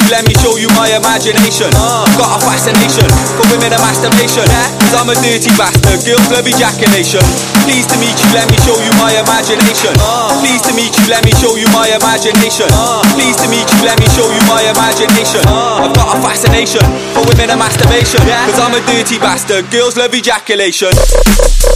you, let me show you my imagination. Got a fascination for women and masturbation, cause I'm a dirty bastard, girls love ejaculation. Pleased to meet you, let me show you my imagination. Pleased to meet you, let me show you my imagination. Pleased to meet you, let me show you my imagination. I've got a fascination for women and masturbation, cause I'm a dirty bastard, girls love ejaculation.